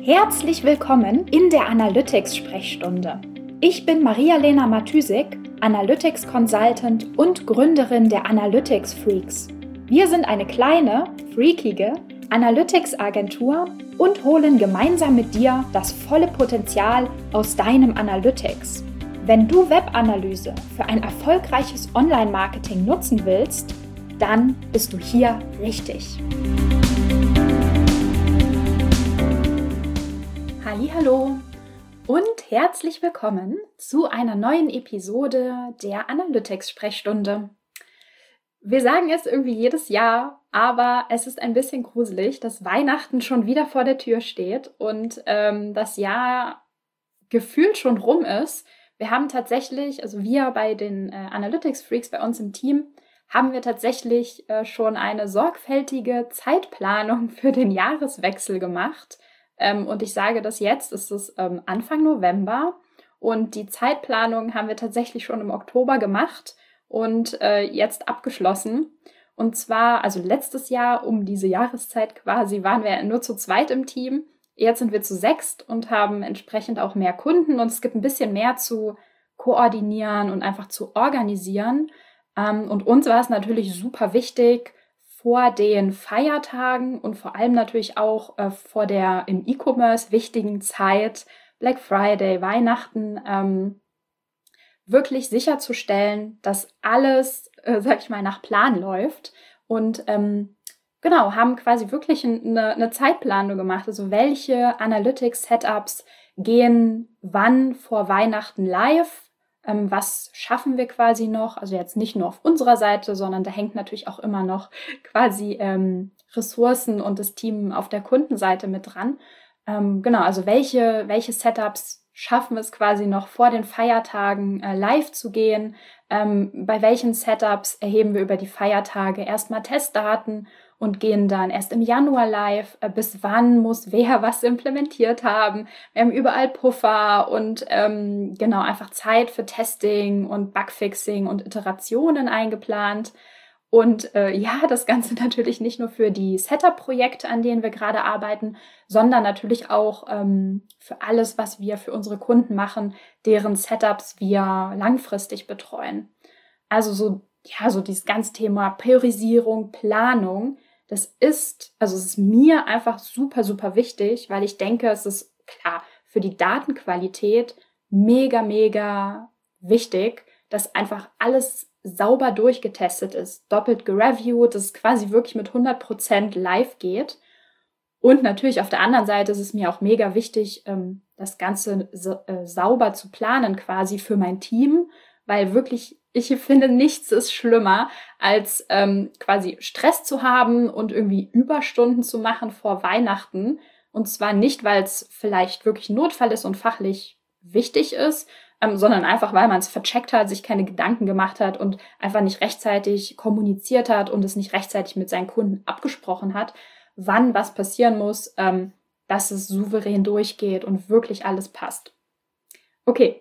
Herzlich willkommen in der Analytics-Sprechstunde. Ich bin Maria-Lena Matysik, Analytics Consultant und Gründerin der Analytics Freaks. Wir sind eine kleine, freakige Analytics-Agentur und holen gemeinsam mit dir das volle Potenzial aus deinem Analytics. Wenn du Webanalyse für ein erfolgreiches Online-Marketing nutzen willst, dann bist du hier richtig. Hallo und herzlich willkommen zu einer neuen Episode der Analytics-Sprechstunde. Wir sagen es irgendwie jedes Jahr, aber es ist ein bisschen gruselig, dass Weihnachten schon wieder vor der Tür steht und das Jahr gefühlt schon rum ist. Wir haben tatsächlich, also wir bei den Analytics-Freaks bei uns im Team, haben wir tatsächlich schon eine sorgfältige Zeitplanung für den Jahreswechsel gemacht. Und ich sage das jetzt, es ist Anfang November und die Zeitplanung haben wir tatsächlich schon im Oktober gemacht und jetzt abgeschlossen. Und zwar, also letztes Jahr um diese Jahreszeit quasi, waren wir nur zu zweit im Team. Jetzt sind wir zu sechst und haben entsprechend auch mehr Kunden und es gibt ein bisschen mehr zu koordinieren und einfach zu organisieren. Und uns war es natürlich super wichtig, vor den Feiertagen und vor allem natürlich auch vor der im E-Commerce wichtigen Zeit, Black Friday, Weihnachten, wirklich sicherzustellen, dass alles, nach Plan läuft. Und haben quasi wirklich eine Zeitplanung gemacht. Also welche Analytics-Setups gehen wann vor Weihnachten live? Was schaffen wir quasi noch? Also jetzt nicht nur auf unserer Seite, sondern da hängt natürlich auch immer noch quasi Ressourcen und das Team auf der Kundenseite mit dran. Also welche Setups schaffen es quasi noch vor den Feiertagen live zu gehen? Bei welchen Setups erheben wir über die Feiertage erstmal Testdaten und gehen dann erst im Januar live. Bis wann muss wer was implementiert haben? Wir haben überall Puffer und einfach Zeit für Testing und Bugfixing und Iterationen eingeplant. Und das Ganze natürlich nicht nur für die Setup-Projekte, an denen wir gerade arbeiten, sondern natürlich auch für alles, was wir für unsere Kunden machen, deren Setups wir langfristig betreuen. Also so dieses ganze Thema Priorisierung, Planung, es ist mir einfach super, super wichtig, weil ich denke, es ist klar für die Datenqualität mega, mega wichtig, dass einfach alles sauber durchgetestet ist, doppelt gereviewt, dass es quasi wirklich mit 100% live geht. Und natürlich auf der anderen Seite ist es mir auch mega wichtig, das Ganze sauber zu planen quasi für mein Team, weil wirklich, ich finde, nichts ist schlimmer, als quasi Stress zu haben und irgendwie Überstunden zu machen vor Weihnachten. Und zwar nicht, weil es vielleicht wirklich Notfall ist und fachlich wichtig ist, sondern einfach, weil man es vercheckt hat, sich keine Gedanken gemacht hat und einfach nicht rechtzeitig kommuniziert hat und es nicht rechtzeitig mit seinen Kunden abgesprochen hat, wann was passieren muss, dass es souverän durchgeht und wirklich alles passt. Okay.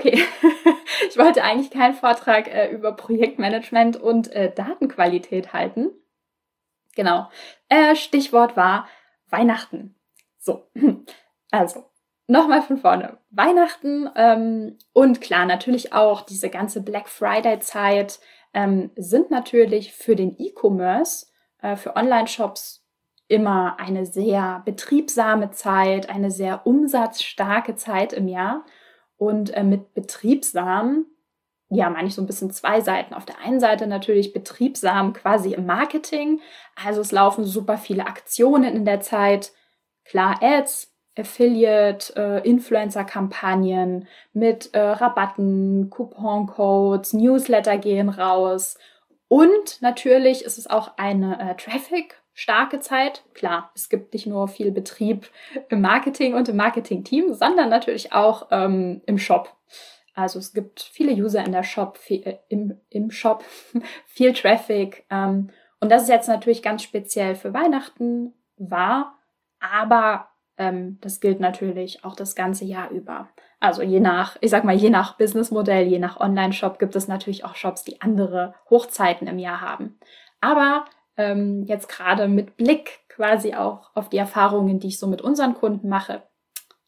Ich wollte eigentlich keinen Vortrag über Projektmanagement und Datenqualität halten. Genau. Stichwort war Weihnachten. So, also nochmal von vorne. Weihnachten und klar, natürlich auch diese ganze Black Friday-Zeit sind natürlich für den E-Commerce, für Online-Shops immer eine sehr betriebsame Zeit, eine sehr umsatzstarke Zeit im Jahr. Und mit betriebsam, meine ich so ein bisschen zwei Seiten. Auf der einen Seite natürlich betriebsam quasi im Marketing. Also es laufen super viele Aktionen in der Zeit. Klar, Ads, Affiliate, Influencer-Kampagnen mit Rabatten, Coupon-Codes, Newsletter gehen raus. Und natürlich ist es auch eine Traffic-starke Zeit. Klar, es gibt nicht nur viel Betrieb im Marketing und im Marketing-Team, sondern natürlich auch im Shop. Also es gibt viele User in der Shop, im Shop, viel Traffic. Und das ist jetzt natürlich ganz speziell für Weihnachten wahr, aber das gilt natürlich auch das ganze Jahr über. Also je nach Businessmodell, je nach Online-Shop gibt es natürlich auch Shops, die andere Hochzeiten im Jahr haben. Aber jetzt gerade mit Blick quasi auch auf die Erfahrungen, die ich so mit unseren Kunden mache,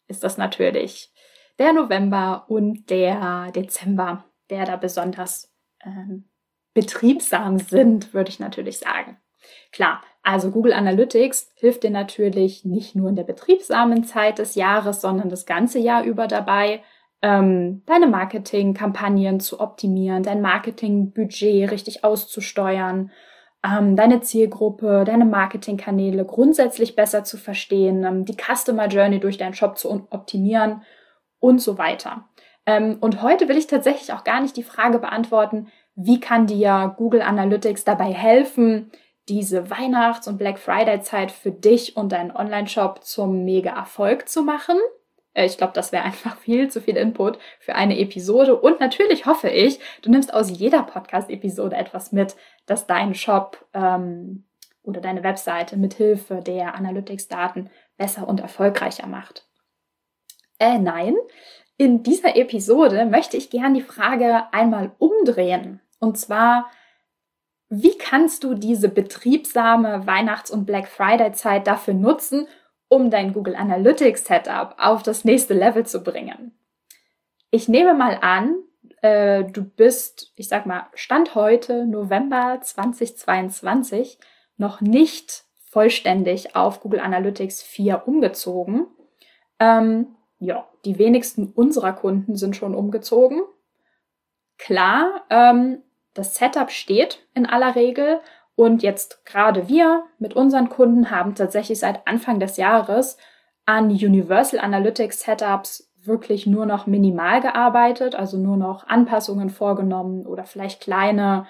ist das natürlich der November und der Dezember, der da besonders betriebsam sind, würde ich natürlich sagen. Klar, also Google Analytics hilft dir natürlich nicht nur in der betriebsamen Zeit des Jahres, sondern das ganze Jahr über dabei, deine Marketingkampagnen zu optimieren, dein Marketingbudget richtig auszusteuern, deine Zielgruppe, deine Marketingkanäle grundsätzlich besser zu verstehen, die Customer Journey durch deinen Shop zu optimieren und so weiter. Und heute will ich tatsächlich auch gar nicht die Frage beantworten, wie kann dir Google Analytics dabei helfen, diese Weihnachts- und Black Friday-Zeit für dich und deinen Online-Shop zum Mega-Erfolg zu machen. Ich glaube, das wäre einfach viel zu viel Input für eine Episode. Und natürlich hoffe ich, du nimmst aus jeder Podcast-Episode etwas mit, das deinen Shop oder deine Webseite mithilfe der Analytics-Daten besser und erfolgreicher macht. Nein, in dieser Episode möchte ich gern die Frage einmal umdrehen. Und zwar, wie kannst du diese betriebsame Weihnachts- und Black Friday-Zeit dafür nutzen, um dein Google Analytics Setup auf das nächste Level zu bringen? Ich nehme mal an, du bist, ich sag mal, Stand heute, November 2022, noch nicht vollständig auf Google Analytics 4 umgezogen. Ja, die wenigsten unserer Kunden sind schon umgezogen. Klar, das Setup steht in aller Regel und jetzt gerade wir mit unseren Kunden haben tatsächlich seit Anfang des Jahres an Universal Analytics Setups wirklich nur noch minimal gearbeitet, also nur noch Anpassungen vorgenommen oder vielleicht kleine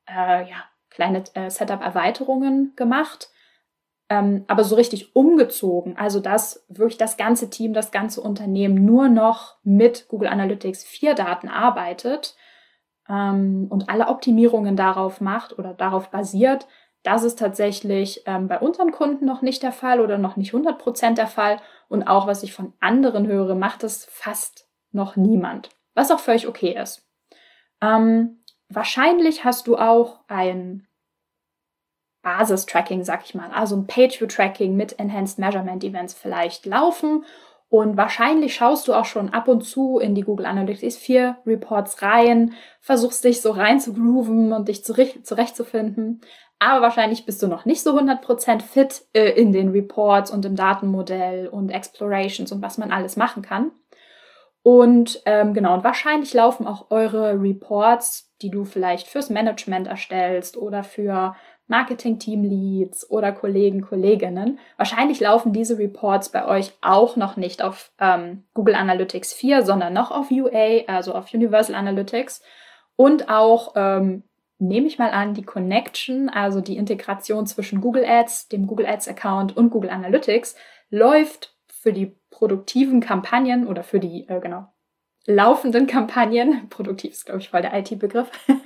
Setup-Erweiterungen gemacht. Aber so richtig umgezogen, also dass wirklich das ganze Team, das ganze Unternehmen nur noch mit Google Analytics 4 Daten arbeitet und alle Optimierungen darauf macht oder darauf basiert, das ist tatsächlich bei unseren Kunden noch nicht der Fall oder noch nicht 100% der Fall. Und auch, was ich von anderen höre, macht es fast noch niemand, was auch völlig okay ist. Wahrscheinlich hast du auch ein Basis-Tracking, sag ich mal, also ein Page-View-Tracking mit Enhanced Measurement Events vielleicht laufen. Und wahrscheinlich schaust du auch schon ab und zu in die Google Analytics 4 Reports rein, versuchst dich so rein zu grooven und dich zurechtzufinden. Aber wahrscheinlich bist du noch nicht so 100% fit in den Reports und im Datenmodell und Explorations und was man alles machen kann. Und genau, und wahrscheinlich laufen auch eure Reports, die du vielleicht fürs Management erstellst oder für Marketing-Team-Leads oder Kollegen, Kolleginnen. Wahrscheinlich laufen diese Reports bei euch auch noch nicht auf Google Analytics 4, sondern noch auf UA, also auf Universal Analytics. Und auch, nehme ich mal an, die Connection, also die Integration zwischen Google Ads, dem Google Ads-Account und Google Analytics läuft für die produktiven Kampagnen oder für die, laufenden Kampagnen, produktiv ist, glaube ich, voll der IT-Begriff,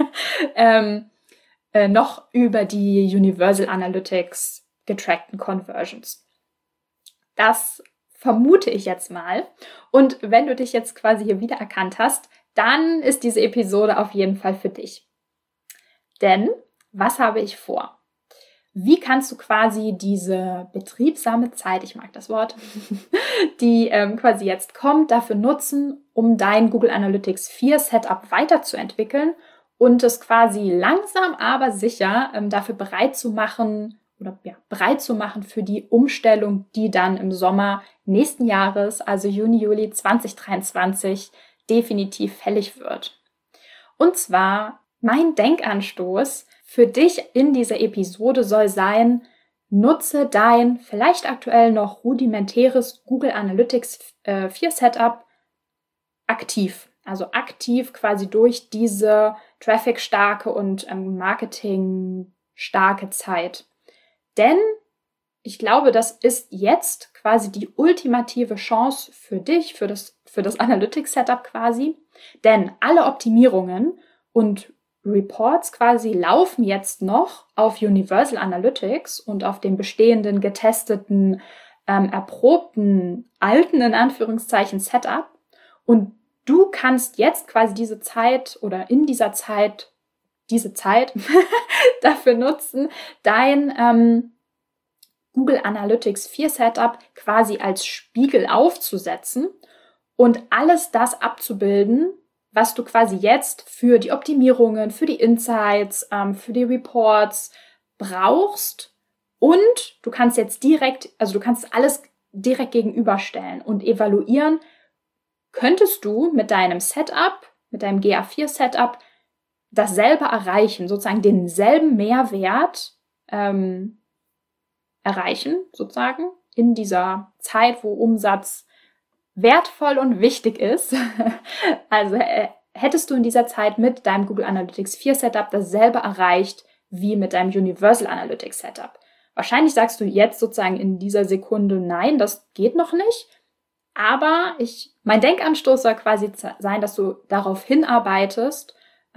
noch über die Universal Analytics getrackten Conversions. Das vermute ich jetzt mal. Und wenn du dich jetzt quasi hier wiedererkannt hast, dann ist diese Episode auf jeden Fall für dich. Denn was habe ich vor? Wie kannst du quasi diese betriebsame Zeit, ich mag das Wort, die quasi jetzt kommt, dafür nutzen, um dein Google Analytics 4 Setup weiterzuentwickeln und es quasi langsam, aber sicher dafür bereit zu machen für die Umstellung, die dann im Sommer nächsten Jahres, also Juni, Juli 2023, definitiv fällig wird. Und zwar mein Denkanstoß für dich in dieser Episode soll sein, nutze dein vielleicht aktuell noch rudimentäres Google Analytics 4 Setup aktiv. Also aktiv quasi durch diese traffic-starke und Marketing-starke Zeit. Denn ich glaube, das ist jetzt quasi die ultimative Chance für dich, für das Analytics-Setup quasi. Denn alle Optimierungen und Reports quasi laufen jetzt noch auf Universal Analytics und auf dem bestehenden, getesteten, erprobten, alten, in Anführungszeichen, Setup. Und du kannst jetzt quasi diese Zeit dafür nutzen, dein Google Analytics 4 Setup quasi als Spiegel aufzusetzen und alles das abzubilden, was du quasi jetzt für die Optimierungen, für die Insights, für die Reports brauchst. Und du kannst jetzt du kannst alles direkt gegenüberstellen und evaluieren, könntest du mit deinem Setup, mit deinem GA4 Setup dasselbe erreichen, sozusagen denselben Mehrwert erreichen, sozusagen, in dieser Zeit, wo Umsatz wertvoll und wichtig ist. Also hättest du in dieser Zeit mit deinem Google Analytics 4 Setup dasselbe erreicht wie mit deinem Universal Analytics Setup. Wahrscheinlich sagst du jetzt sozusagen in dieser Sekunde, nein, das geht noch nicht. Aber mein Denkanstoß soll quasi sein, dass du darauf hinarbeitest,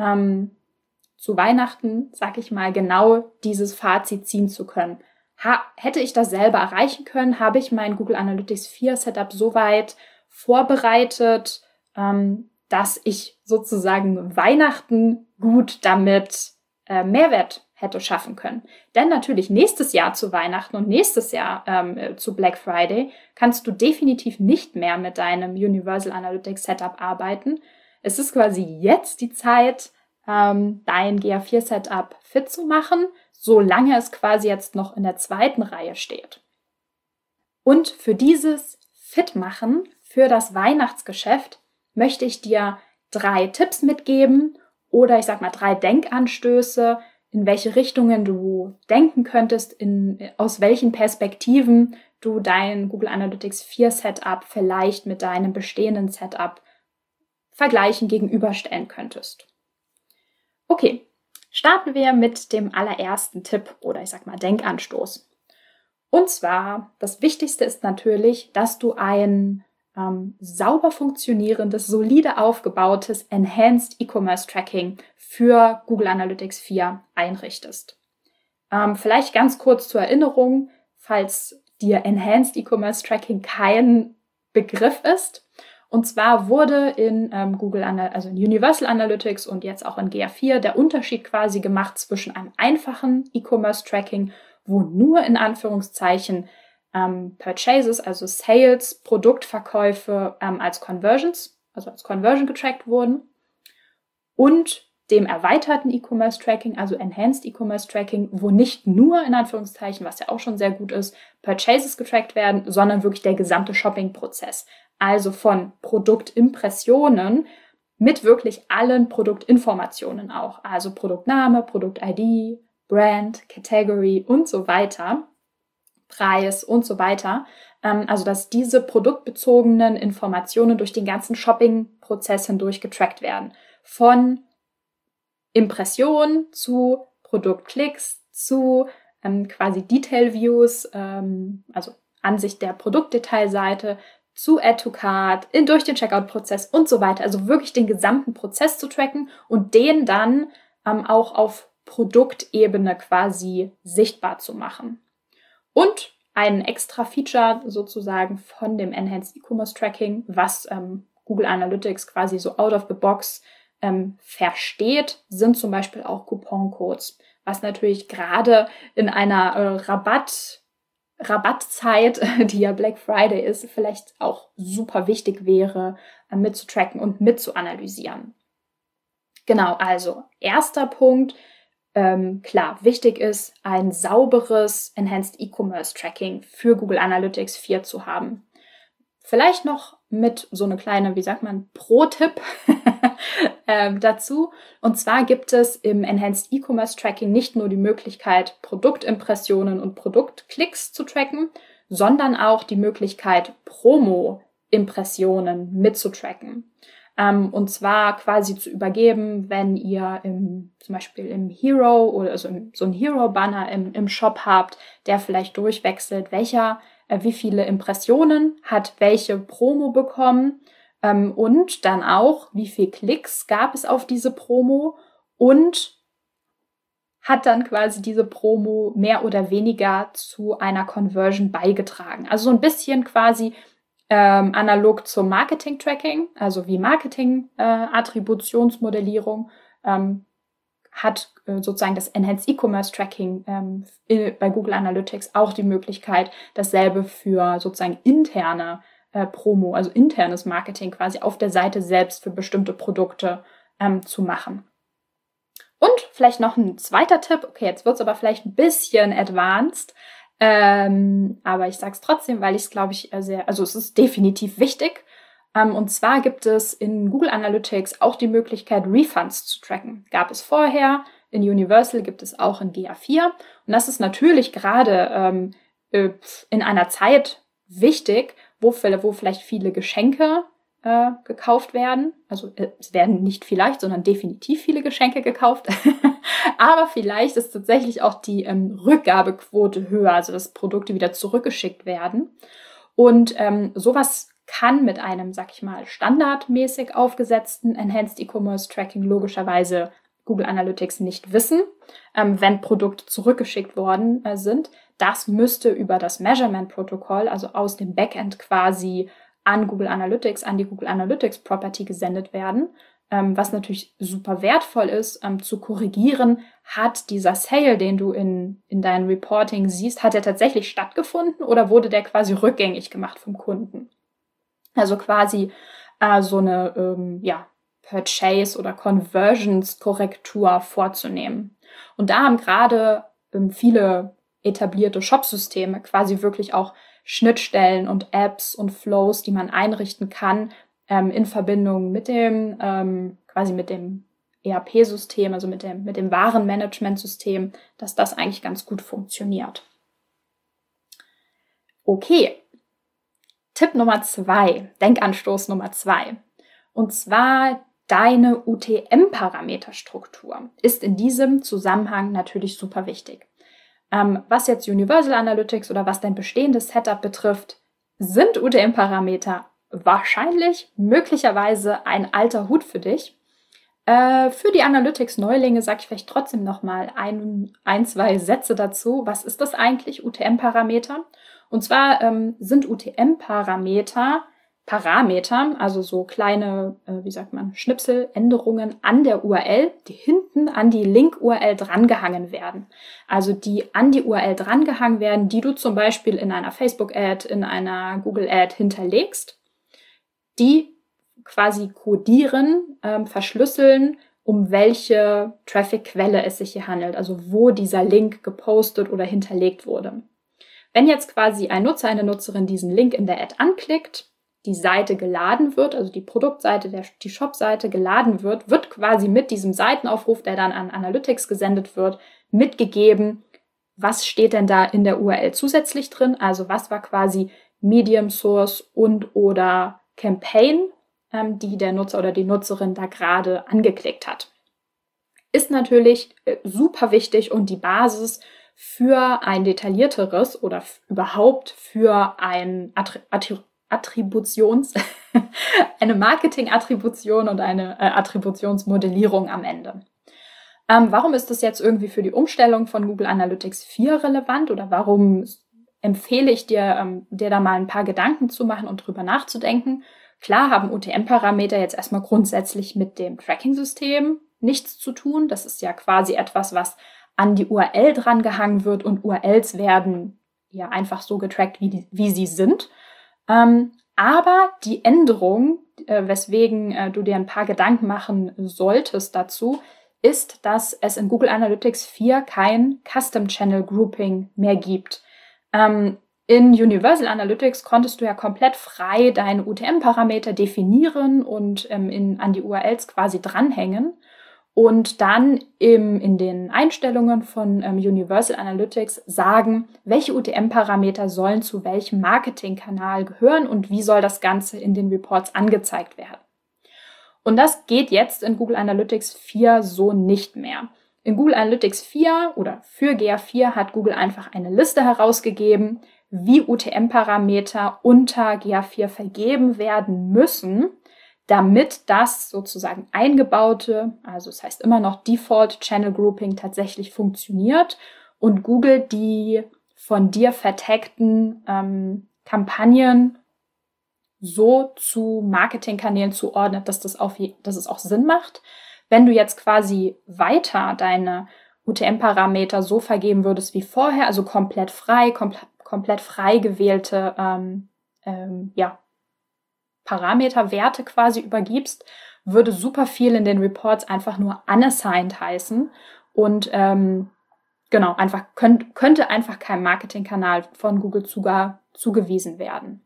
zu Weihnachten, sag ich mal, genau dieses Fazit ziehen zu können. Hätte ich das selber erreichen können, habe ich mein Google Analytics 4 Setup so weit vorbereitet, dass ich sozusagen Weihnachten gut damit Mehrwert hätte schaffen können. Denn natürlich nächstes Jahr zu Weihnachten und nächstes Jahr zu Black Friday kannst du definitiv nicht mehr mit deinem Universal Analytics Setup arbeiten. Es ist quasi jetzt die Zeit, dein GA4 Setup fit zu machen, solange es quasi jetzt noch in der zweiten Reihe steht. Und für dieses Fitmachen, für das Weihnachtsgeschäft, möchte ich dir 3 Tipps mitgeben oder 3 Denkanstöße, in welche Richtungen du denken könntest, aus welchen Perspektiven du dein Google Analytics 4 Setup vielleicht mit deinem bestehenden Setup vergleichen, gegenüberstellen könntest. Okay, starten wir mit dem allerersten Tipp oder Denkanstoß. Und zwar, das Wichtigste ist natürlich, dass du ein sauber funktionierendes, solide aufgebautes Enhanced E-Commerce Tracking für Google Analytics 4 einrichtest. Vielleicht ganz kurz zur Erinnerung, falls dir Enhanced E-Commerce Tracking kein Begriff ist. Und zwar wurde in in Universal Analytics und jetzt auch in GA4 der Unterschied quasi gemacht zwischen einem einfachen E-Commerce Tracking, wo nur in Anführungszeichen Purchases, also Sales, Produktverkäufe als Conversions, also als Conversion getrackt wurden, und dem erweiterten E-Commerce Tracking, also Enhanced E-Commerce Tracking, wo nicht nur in Anführungszeichen, was ja auch schon sehr gut ist, Purchases getrackt werden, sondern wirklich der gesamte Shopping-Prozess. Also von Produktimpressionen mit wirklich allen Produktinformationen auch, also Produktname, Produkt-ID, Brand, Category und so weiter, Preis und so weiter. Also dass diese produktbezogenen Informationen durch den ganzen Shopping-Prozess hindurch getrackt werden. Von Impression zu Produktklicks zu quasi Detail-Views, also Ansicht der Produktdetailseite, zu Add to Cart, durch den Checkout-Prozess und so weiter. Also wirklich den gesamten Prozess zu tracken und den dann auch auf Produktebene quasi sichtbar zu machen. Und ein extra Feature sozusagen von dem Enhanced E-Commerce Tracking, was Google Analytics quasi so out of the box versteht, sind zum Beispiel auch Couponcodes, was natürlich gerade in einer Rabattzeit, die ja Black Friday ist, vielleicht auch super wichtig wäre, mitzutracken und mitzuanalysieren. Genau, also erster Punkt, klar, wichtig ist, ein sauberes Enhanced E-Commerce Tracking für Google Analytics 4 zu haben. Vielleicht noch mit so eine kleine, Pro-Tipp dazu. Und zwar gibt es im Enhanced E-Commerce Tracking nicht nur die Möglichkeit, Produktimpressionen und Produktklicks zu tracken, sondern auch die Möglichkeit, Promo-Impressionen mitzutracken. Und zwar quasi zu übergeben, wenn ihr zum Beispiel im Hero oder so ein Hero-Banner im Shop habt, der vielleicht durchwechselt, wie viele Impressionen hat welche Promo bekommen und dann auch, wie viele Klicks gab es auf diese Promo und hat dann quasi diese Promo mehr oder weniger zu einer Conversion beigetragen. Also so ein bisschen quasi analog zum Marketing-Tracking, also wie Marketing-Attributionsmodellierung, hat sozusagen das Enhanced E-Commerce Tracking bei Google Analytics auch die Möglichkeit, dasselbe für sozusagen interne Promo, also internes Marketing quasi auf der Seite selbst für bestimmte Produkte zu machen. Und vielleicht noch ein zweiter Tipp, okay, jetzt wird es aber vielleicht ein bisschen advanced, aber ich sage es trotzdem, weil ich es, glaube ich, also es ist definitiv wichtig. Und zwar gibt es in Google Analytics auch die Möglichkeit, Refunds zu tracken. Gab es vorher, in Universal gibt es auch in GA4. Und das ist natürlich gerade in einer Zeit wichtig, wo vielleicht viele Geschenke gekauft werden. Also es werden nicht vielleicht, sondern definitiv viele Geschenke gekauft. Aber vielleicht ist tatsächlich auch die Rückgabequote höher, also dass Produkte wieder zurückgeschickt werden. Und sowas kann mit einem, sag ich mal, standardmäßig aufgesetzten Enhanced E-Commerce Tracking logischerweise Google Analytics nicht wissen, wenn Produkte zurückgeschickt worden sind. Das müsste über das Measurement-Protokoll, also aus dem Backend quasi an Google Analytics, an die Google Analytics Property gesendet werden, was natürlich super wertvoll ist, zu korrigieren, hat dieser Sale, den du in deinem Reporting siehst, hat der tatsächlich stattgefunden oder wurde der quasi rückgängig gemacht vom Kunden? Also quasi so eine Purchase- oder Conversions-Korrektur vorzunehmen. Und da haben gerade viele etablierte Shopsysteme quasi wirklich auch Schnittstellen und Apps und Flows, die man einrichten kann, in Verbindung mit dem mit dem ERP-System, also mit dem Warenmanagementsystem, dass das eigentlich ganz gut funktioniert. Okay. Tipp Nummer 2, Denkanstoß Nummer 2. Und zwar deine UTM-Parameterstruktur ist in diesem Zusammenhang natürlich super wichtig. Was jetzt Universal Analytics oder was dein bestehendes Setup betrifft, sind UTM-Parameter wahrscheinlich, möglicherweise ein alter Hut für dich. Für die Analytics-Neulinge sage ich vielleicht trotzdem nochmal ein, zwei Sätze dazu. Was ist das eigentlich, UTM-Parameter? Und zwar sind UTM-Parameter, also so kleine, Schnipseländerungen an der URL, die hinten an die Link-URL drangehangen werden. Also die an die URL drangehangen werden, die du zum Beispiel in einer Facebook-Ad, in einer Google-Ad hinterlegst, die quasi kodieren, verschlüsseln, um welche Traffic-Quelle es sich hier handelt, also wo dieser Link gepostet oder hinterlegt wurde. Wenn jetzt quasi ein Nutzer, eine Nutzerin diesen Link in der Ad anklickt, die Seite geladen wird, also die Produktseite, die Shop-Seite geladen wird quasi mit diesem Seitenaufruf, der dann an Analytics gesendet wird, mitgegeben, was steht denn da in der URL zusätzlich drin, also was war quasi Medium Source und oder Campaign, die der Nutzer oder die Nutzerin da gerade angeklickt hat. Ist natürlich super wichtig und die Basis für ein detaillierteres oder überhaupt für ein eine Marketing-Attribution und eine Attributionsmodellierung am Ende. Warum ist das jetzt irgendwie für die Umstellung von Google Analytics 4 relevant oder warum empfehle ich dir, dir da mal ein paar Gedanken zu machen und drüber nachzudenken? Klar haben UTM-Parameter jetzt erstmal grundsätzlich mit dem Tracking-System nichts zu tun. Das ist ja quasi etwas, was an die URL dran gehangen wird und URLs werden ja einfach so getrackt, wie sie sind. Aber die Änderung, weswegen du dir ein paar Gedanken machen solltest dazu, ist, dass es in Google Analytics 4 kein Custom Channel Grouping mehr gibt. In Universal Analytics konntest du ja komplett frei deine UTM-Parameter definieren und an die URLs quasi dranhängen. Und dann in den Einstellungen von Universal Analytics sagen, welche UTM-Parameter sollen zu welchem Marketingkanal gehören und wie soll das Ganze in den Reports angezeigt werden. Und das geht jetzt in Google Analytics 4 so nicht mehr. In Google Analytics 4 oder für GA4 hat Google einfach eine Liste herausgegeben, wie UTM-Parameter unter GA4 vergeben werden müssen, damit das sozusagen eingebaute, also das heißt immer noch Default Channel Grouping tatsächlich funktioniert und Google die von dir vertagten Kampagnen so zu Marketingkanälen zuordnet, dass es auch Sinn macht. Wenn du jetzt quasi weiter deine UTM-Parameter so vergeben würdest wie vorher, also komplett frei gewählte Parameterwerte quasi übergibst, würde super viel in den Reports einfach nur unassigned heißen und könnte einfach keinem Marketingkanal von Google zugewiesen werden.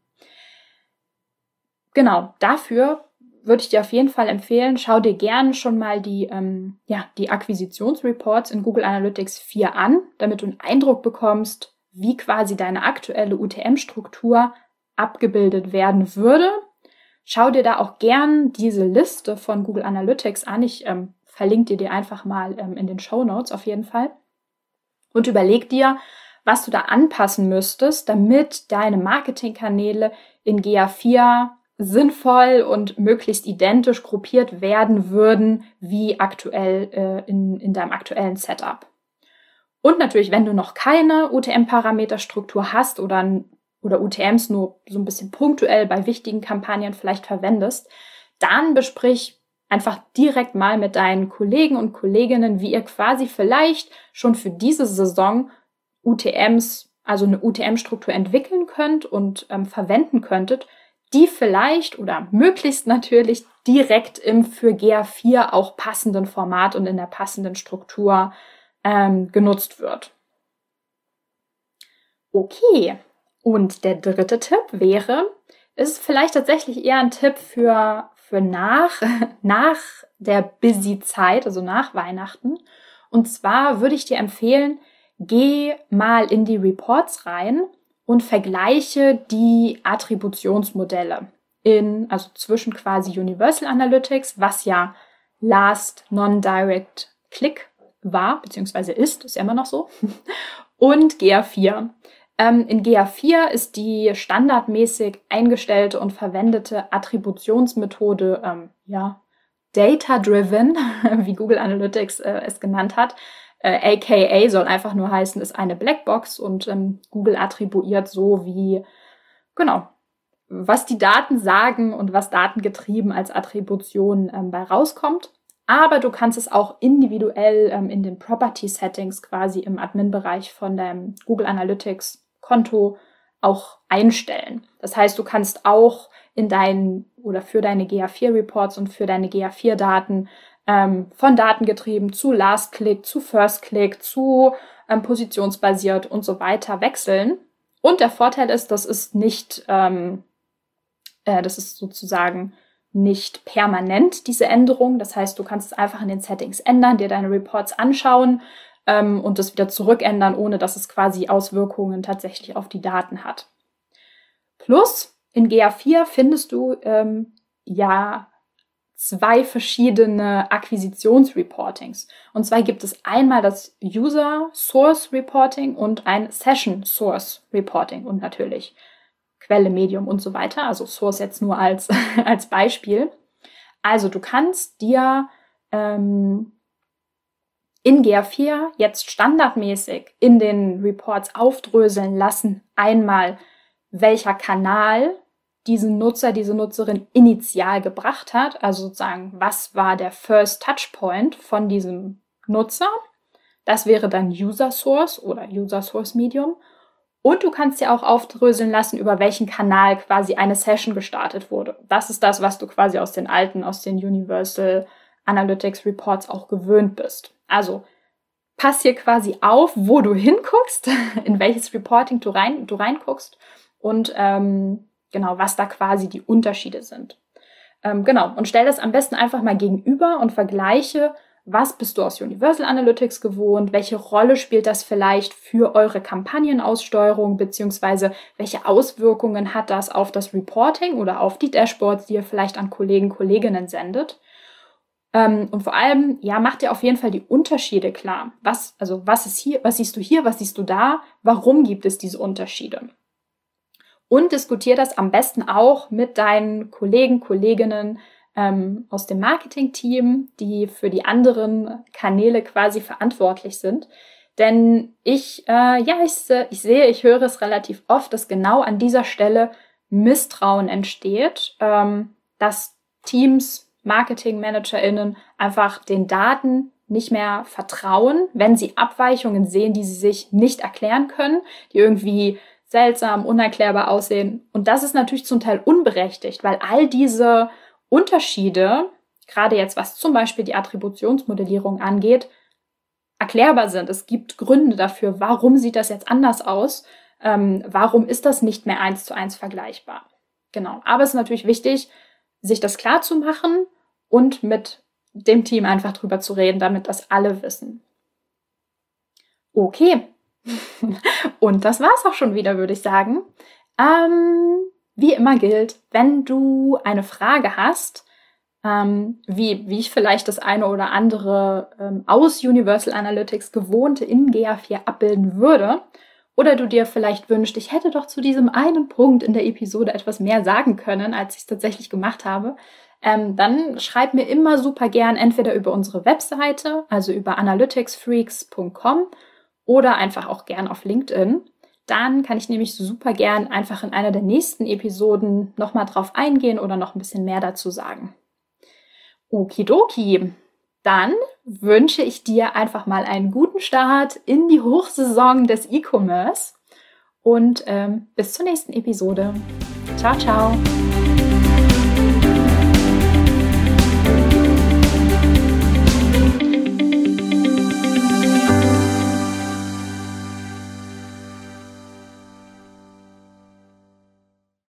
Genau, dafür würde ich dir auf jeden Fall empfehlen, schau dir gerne schon mal die Akquisitionsreports in Google Analytics 4 an, damit du einen Eindruck bekommst, wie quasi deine aktuelle UTM-Struktur abgebildet werden würde. Schau dir da auch gern diese Liste von Google Analytics an. Ich verlinke dir einfach mal in den Shownotes auf jeden Fall. Und überleg dir, was du da anpassen müsstest, damit deine Marketingkanäle in GA4 sinnvoll und möglichst identisch gruppiert werden würden, wie aktuell in deinem aktuellen Setup. Und natürlich, wenn du noch keine UTM-Parameterstruktur hast oder UTMs nur so ein bisschen punktuell bei wichtigen Kampagnen vielleicht verwendest, dann besprich einfach direkt mal mit deinen Kollegen und Kolleginnen, wie ihr quasi vielleicht schon für diese Saison UTMs, also eine UTM-Struktur entwickeln könnt und verwenden könntet, die vielleicht oder möglichst natürlich direkt im für GA4 auch passenden Format und in der passenden Struktur genutzt wird. Okay, und der dritte Tipp ist vielleicht tatsächlich eher ein Tipp für nach der Busy-Zeit, also nach Weihnachten. Und zwar würde ich dir empfehlen, geh mal in die Reports rein und vergleiche die Attributionsmodelle also zwischen quasi Universal Analytics, was ja Last Non-Direct Click war, beziehungsweise ist ja immer noch so, und GA4. In GA4 ist die standardmäßig eingestellte und verwendete Attributionsmethode Data-Driven, wie Google Analytics es genannt hat. AKA soll einfach nur heißen, ist eine Blackbox und Google attribuiert so wie, was die Daten sagen und was datengetrieben als Attribution bei rauskommt. Aber du kannst es auch individuell in den Property Settings quasi im Admin-Bereich von deinem Google Analytics Konto auch einstellen. Das heißt, du kannst auch für deine GA4 Reports und für deine GA4 Daten von datengetrieben zu Last Click, zu First Click, zu positionsbasiert und so weiter wechseln. Und der Vorteil ist, das ist sozusagen nicht permanent, diese Änderung. Das heißt, du kannst es einfach in den Settings ändern, dir deine Reports anschauen und das wieder zurückändern, ohne dass es quasi Auswirkungen tatsächlich auf die Daten hat. Plus, in GA4 findest du zwei verschiedene Akquisitionsreportings. Und zwar gibt es einmal das User Source Reporting und ein Session Source Reporting und natürlich Quelle, Medium und so weiter. Also Source jetzt nur als Beispiel. Also du kannst dir in GA4 jetzt standardmäßig in den Reports aufdröseln lassen, einmal welcher Kanal diesen Nutzer, diese Nutzerin initial gebracht hat, also sozusagen, was war der First Touchpoint von diesem Nutzer. Das wäre dann User Source oder User Source Medium. Und du kannst ja auch aufdröseln lassen, über welchen Kanal quasi eine Session gestartet wurde. Das ist das, was du quasi aus den Universal Analytics Reports auch gewöhnt bist. Also pass hier quasi auf, wo du hinguckst, in welches Reporting du reinguckst und was da quasi die Unterschiede sind. Und stell das am besten einfach mal gegenüber und vergleiche, was bist du aus Universal Analytics gewohnt, welche Rolle spielt das vielleicht für eure Kampagnenaussteuerung, beziehungsweise welche Auswirkungen hat das auf das Reporting oder auf die Dashboards, die ihr vielleicht an Kollegen, Kolleginnen sendet. Und vor allem, macht dir auf jeden Fall die Unterschiede klar. Was ist hier, was siehst du hier, was siehst du da, warum gibt es diese Unterschiede? Und diskutier das am besten auch mit deinen Kollegen, Kolleginnen aus dem Marketing-Team, die für die anderen Kanäle quasi verantwortlich sind. Denn ich sehe, ich höre es relativ oft, dass genau an dieser Stelle Misstrauen entsteht, dass Teams MarketingmanagerInnen einfach den Daten nicht mehr vertrauen, wenn sie Abweichungen sehen, die sie sich nicht erklären können, die irgendwie seltsam, unerklärbar aussehen. Und das ist natürlich zum Teil unberechtigt, weil all diese Unterschiede, gerade jetzt was zum Beispiel die Attributionsmodellierung angeht, erklärbar sind. Es gibt Gründe dafür, warum sieht das jetzt anders aus, warum ist das nicht mehr 1:1 vergleichbar. Genau, aber es ist natürlich wichtig, sich das klar zu machen und mit dem Team einfach drüber zu reden, damit das alle wissen. Okay, und das war's auch schon wieder, würde ich sagen. Wie immer gilt, wenn du eine Frage hast, wie ich vielleicht das eine oder andere aus Universal Analytics gewohnte in GA4 abbilden würde, oder du dir vielleicht wünschst, ich hätte doch zu diesem einen Punkt in der Episode etwas mehr sagen können, als ich es tatsächlich gemacht habe, dann schreib mir immer super gern entweder über unsere Webseite, also über analyticsfreaks.com oder einfach auch gern auf LinkedIn. Dann kann ich nämlich super gern einfach in einer der nächsten Episoden nochmal drauf eingehen oder noch ein bisschen mehr dazu sagen. Okidoki. Dann wünsche ich dir einfach mal einen guten Start in die Hochsaison des E-Commerce und bis zur nächsten Episode. Ciao, ciao.